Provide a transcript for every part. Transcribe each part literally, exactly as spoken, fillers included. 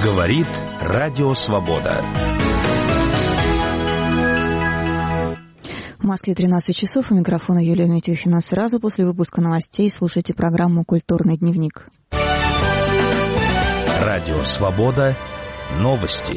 Говорит Радио Свобода. В Москве тринадцать часов. У микрофона Юлия Митюхина. Сразу после выпуска новостей слушайте программу «Культурный дневник». Радио Свобода. Новости.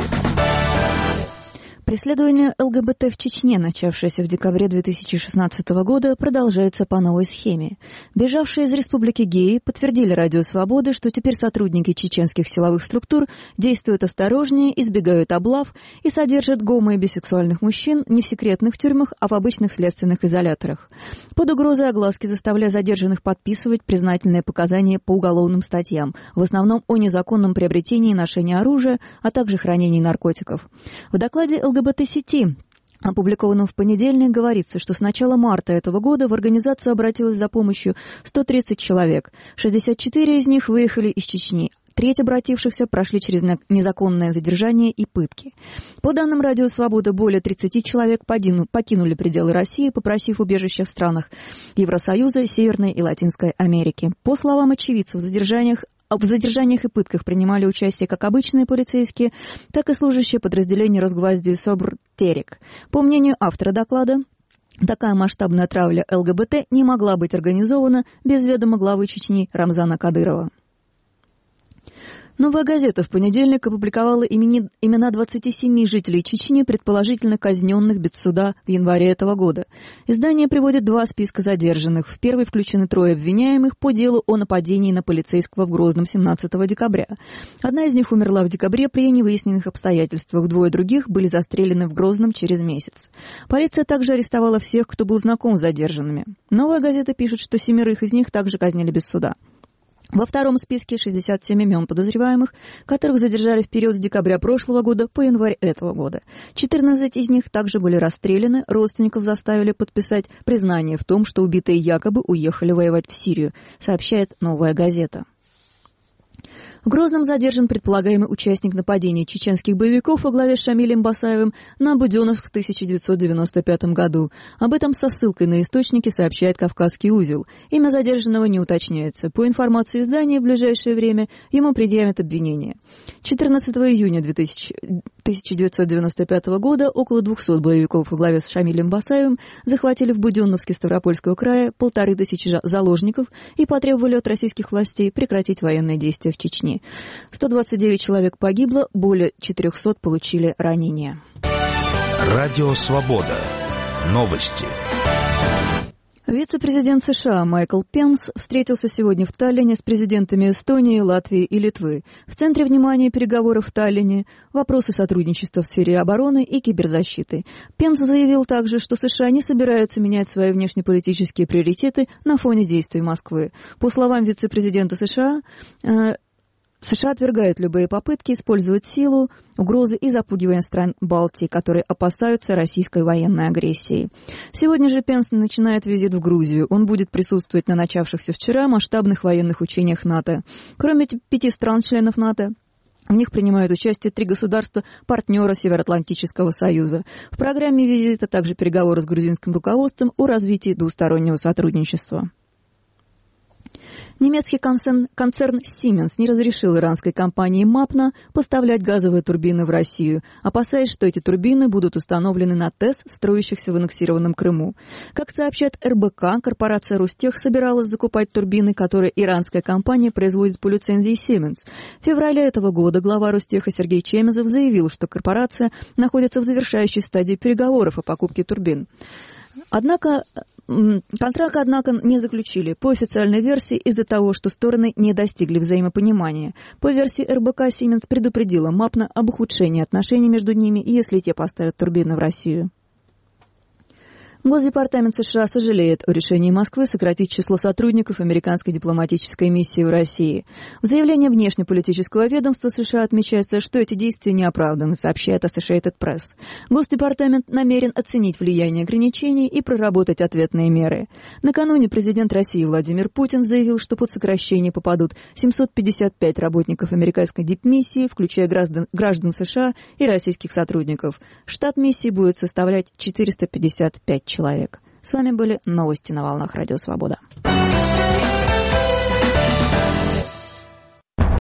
Преследование ЛГБТ в Чечне, начавшееся в декабре две тысячи шестнадцатого года, продолжается по новой схеме. Бежавшие из республики геи подтвердили Радио Свободы, что теперь сотрудники чеченских силовых структур действуют осторожнее, избегают облав и содержат гомо- и бисексуальных мужчин не в секретных тюрьмах, а в обычных следственных изоляторах. Под угрозой огласки заставляя задержанных подписывать признательные показания по уголовным статьям, в основном о незаконном приобретении и ношении оружия, а также хранении наркотиков. В докладе ЛГБТ-сети, опубликованном в понедельник, говорится, что с начала марта этого года в организацию обратилось за помощью сто тридцать человек. шестьдесят четыре из них выехали из Чечни. Треть обратившихся прошли через незаконное задержание и пытки. По данным Радио Свобода, более тридцать человек покинули пределы России, попросив убежища в странах Евросоюза, Северной и Латинской Америки. По словам очевидцев, в задержаниях В задержаниях и пытках принимали участие как обычные полицейские, так и служащие подразделения Росгвардии СОБР «Терек». По мнению автора доклада, такая масштабная травля ЛГБТ не могла быть организована без ведома главы Чечни Рамзана Кадырова. «Новая газета» в понедельник опубликовала имени, имена двадцати семи жителей Чечни, предположительно казненных без суда в январе этого года. Издание приводит два списка задержанных. В первый включены трое обвиняемых по делу о нападении на полицейского в Грозном семнадцатого декабря. Одна из них умерла в декабре при невыясненных обстоятельствах. Двое других были застрелены в Грозном через месяц. Полиция также арестовала всех, кто был знаком с задержанными. «Новая газета» пишет, что семерых из них также казнили без суда. Во втором списке шестьдесят семь имен подозреваемых, которых задержали в период с декабря прошлого года по январь этого года. четырнадцать из них также были расстреляны, родственников заставили подписать признание в том, что убитые якобы уехали воевать в Сирию, сообщает «Новая газета». В Грозном задержан предполагаемый участник нападения чеченских боевиков во главе с Шамилем Басаевым на Буденновск в тысяча девятьсот девяносто пятом году. Об этом со ссылкой на источники сообщает «Кавказский узел». Имя задержанного не уточняется. По информации издания, в ближайшее время ему предъявят обвинение. четырнадцатого июня тысяча девятьсот девяносто пятого года около двухсот боевиков во главе с Шамилем Басаевым захватили в Буденновске Ставропольского края полторы тысячи заложников и потребовали от российских властей прекратить военные действия в Чечне. сто двадцать девять человек погибло, более четырехсот получили ранения. Радио Свобода. Новости. Вице-президент США Майкл Пенс встретился сегодня в Таллине с президентами Эстонии, Латвии и Литвы. В центре внимания переговоров в Таллине вопросы сотрудничества в сфере обороны и киберзащиты. Пенс заявил также, что США не собираются менять свои внешнеполитические приоритеты на фоне действий Москвы. По словам вице-президента США, э, США отвергают любые попытки использовать силу, угрозы и запугивания стран Балтии, которые опасаются российской военной агрессии. Сегодня же Пенс начинает визит в Грузию. Он будет присутствовать на начавшихся вчера масштабных военных учениях НАТО. Кроме пяти стран-членов НАТО, в них принимают участие три государства-партнера Североатлантического союза. В программе визита также переговоры с грузинским руководством о развитии двустороннего сотрудничества. Немецкий концерн, концерн Siemens не разрешил иранской компании Mapna поставлять газовые турбины в Россию, опасаясь, что эти турбины будут установлены на ТЭС, строящихся в аннексированном Крыму. Как сообщает эр бэ ка, корпорация Ростех собиралась закупать турбины, которые иранская компания производит по лицензии Siemens. В феврале этого года глава Ростеха Сергей Чемезов заявил, что корпорация находится в завершающей стадии переговоров о покупке турбин. Однако Контракт, однако, не заключили. По официальной версии, из-за того, что стороны не достигли взаимопонимания. По версии эр бэ ка, Siemens предупредила Mapna об ухудшении отношений между ними, если те поставят турбины в Россию. Госдепартамент США сожалеет о решении Москвы сократить число сотрудников американской дипломатической миссии в России. В заявлении внешнеполитического ведомства США отмечается, что эти действия не оправданы, сообщает Associated Press. Госдепартамент намерен оценить влияние ограничений и проработать ответные меры. Накануне президент России Владимир Путин заявил, что под сокращение попадут семьсот пятьдесят пять работников американской дипмиссии, включая граждан, граждан США и российских сотрудников. Штат миссии будет составлять четыреста пятьдесят пять человек. С вами были новости на волнах Радио Свобода.